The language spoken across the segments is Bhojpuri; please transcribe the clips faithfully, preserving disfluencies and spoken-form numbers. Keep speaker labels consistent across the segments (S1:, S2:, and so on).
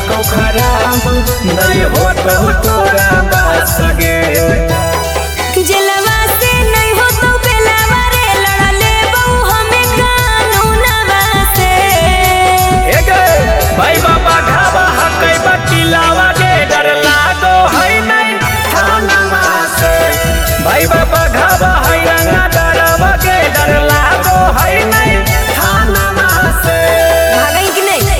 S1: लागो खराब नहीं हो तो तोरा बास गे
S2: जलवा से नहीं हो तो बेलवा रे लड़ा ले बहु हमें कानूनवा से
S1: ए गे भाई बाबा घावा हकै बकिलावा गे डर लागो है नहीं थानावा से भाई बाबा घावा है रंगा डरवा गे डर लागो है नहीं थानावा से
S2: भागई कि नहीं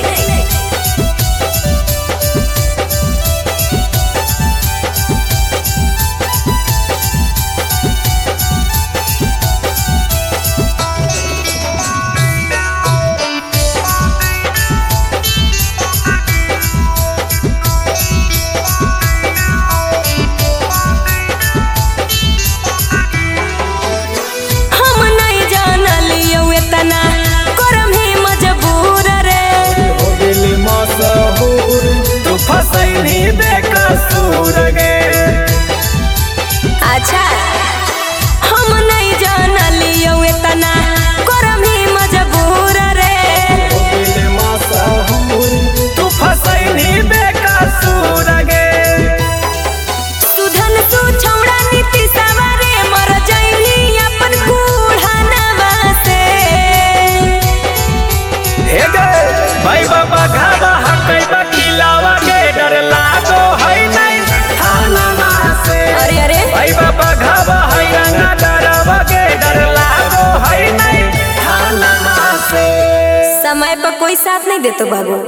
S2: अच्छा हम नहीं जानलियो इतना करम ही मजबूर रे
S1: तू फसैनी बेकसूर गे
S2: सुधन सु छौड़ा नीति सवारे मर जाइनी अपन कुढ़ानवा से
S1: हे गे भाई बाबा घावा हकै बकिलावा गे डर लागो है नहीं थानावा से
S2: अरे अरे
S1: भाई बाबा घावा है रंगा डरवा गे डर लागो है नहीं थानावा से
S2: समय पर कोई साथ नहीं देतो बाबू।